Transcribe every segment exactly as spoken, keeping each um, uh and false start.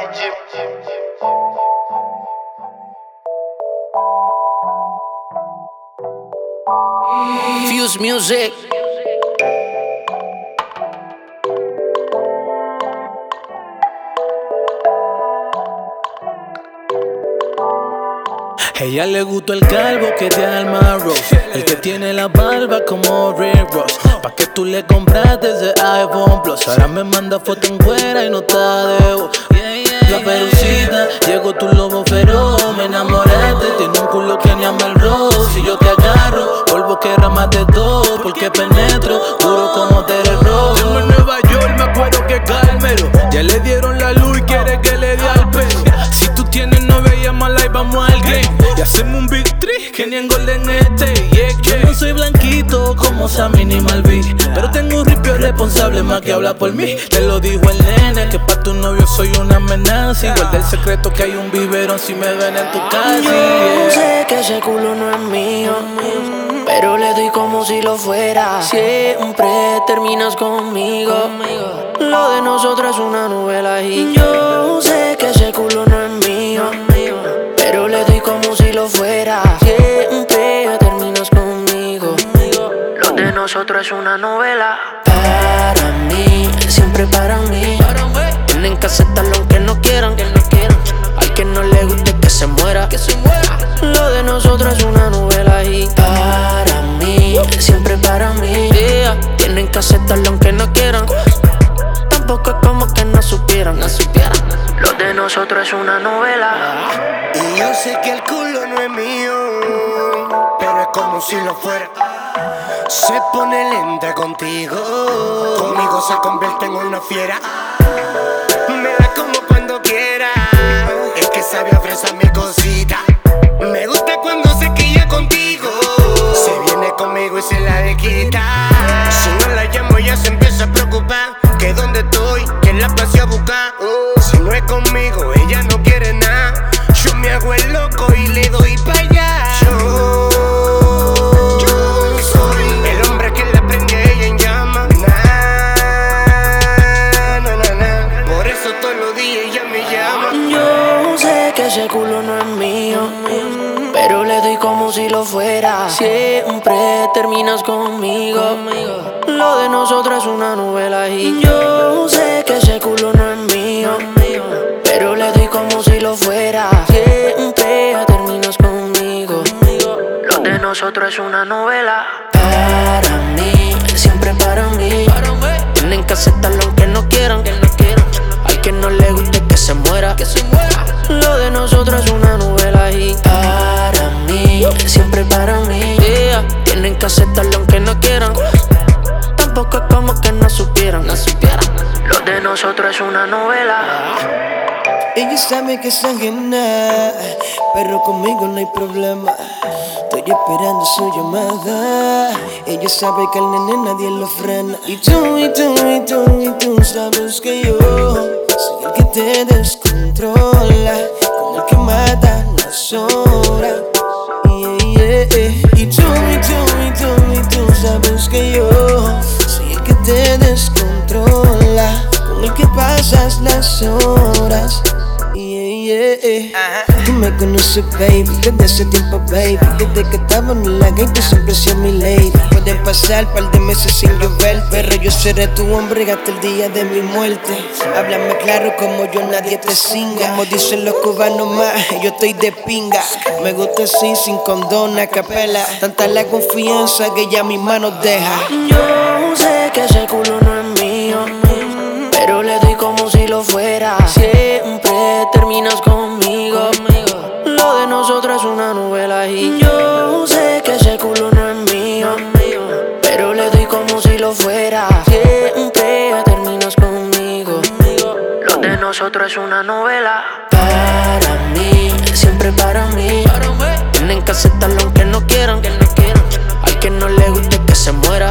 Fuse Music. Ella le gustó el calvo que te alma Rose, el que tiene la barba como Rick Ross. Pa' que tú le compraste ese iPhone Plus. Ahora me manda foto en cuera y no está de voz. La perucita, llegó tu lobo feroz. Me enamoraste, tiene un culo que ni ama el rojo. Si yo te agarro, polvo que ramas de todo. Porque penetro, duro como Tere Rojo. Tengo en Nueva York, me acuerdo que Carmelo ya le dieron la luz y quiere que le dé al pelo. Si tú tienes novia, llámala y vamos al game. Y hacemos un big three que ni en Golden State. Yeah, yeah. Yo no soy blanquito como Sammy ni Malví, pero tengo un ripio responsable más que habla por mí. Te lo dijo el nene, que pa' tu novio soy una amenaza. Igual del secreto que hay un biberón si me ven en tu casa. Yo Yeah. sé que ese culo no es mío, pero le doy como si lo fuera. Siempre terminas conmigo. Lo de nosotros es una novela. Y yo sé que ese culo no es mío, pero le doy como si lo fuera. Siempre terminas conmigo. Lo de nosotros es una novela. Para mí, siempre para mí. Tienen que aceptarlo aunque no quieran. Al que no le guste que se muera. Lo de nosotros es una novela. Y para mí, siempre para mí. Yeah. Tienen que aceptarlo aunque no quieran. Tampoco es como que no supieran. No supieran. Lo de nosotros es una novela. Y yo sé que el culo no es mío, pero es como si lo fuera. Se pone lenta contigo, conmigo se convierte en una fiera. Me da como cuando quiera, es que sabe a fresa mi cosita. Me gusta cuando se quilla contigo, se viene conmigo y se la de quita. Si no la llamo ella se empieza a preocupar, que dónde estoy, que la pase a buscar. Si no es conmigo ella no quiere nada, yo me hago el loco y le doy pa' allá. Yo, yo soy el hombre que la prende a ella en llama. Na, na, na, na. Por eso todos los días ella me llama. Yo sé que ese culo no es mío, pero le doy como si lo fuera. Siempre terminas conmigo. Lo de nosotros es una novela. Y yo sé que ese culo no es mío, pero le doy como si lo fuera. Siempre terminas conmigo. Lo de nosotros es una novela. Para mí, siempre para mí. Tienen que aceptarlo aunque no quieran. Al que no le guste que se muera. Lo de nosotros es una novela. Y para mí, siempre para mí. Yeah. Tienen que aceptarlo aunque no quieran. Tampoco es como que no supieran. No supieran. Lo de nosotros es una novela. Ella sabe que es ajena, pero conmigo no hay problema. Estoy esperando su llamada. Ella sabe que al nene nadie lo frena. Y tú, y tú, y tú, y tú sabes que yo soy el que te descontrola, con el que mata las horas. Yeah, yeah, yeah. Y tú, y tú, y tú, y tú sabes que yo soy el que te descontrola, con el que pasas las horas. Yeah, yeah. Tú me conoces, baby, desde hace tiempo, baby. Desde que estaba en la gay, tú siempre has sido mi lady. Pueden pasar par de meses sin llover, pero yo seré tu hombre hasta el día de mi muerte. Háblame claro como yo nadie te singa. Como dicen los cubanos más, yo estoy de pinga. Me gusta así, sin condón, a capela. Tanta la confianza que ya mis manos deja. Yo sé que ese culo no es mío, pero le doy como si lo fuera. Siempre terminas conmigo. Lo de nosotros es una novela. Y yo sé que ese culo no es mío, pero le doy como si lo fuera. Siempre terminas conmigo. Lo de nosotros es una novela. Para mí, siempre para mí. Tienen que aceptarlo aunque no quieran. Al que no le guste que se muera.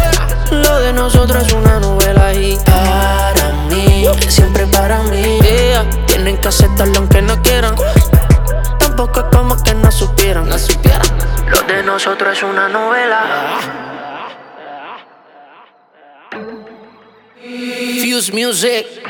Lo de nosotros es una novela. Y para mí, siempre para mí. Yeah. Tienen que aceptarlo aunque no quieran. Tampoco es como que no supieran. No supieran. Lo de nosotros es una novela. Fuse Music.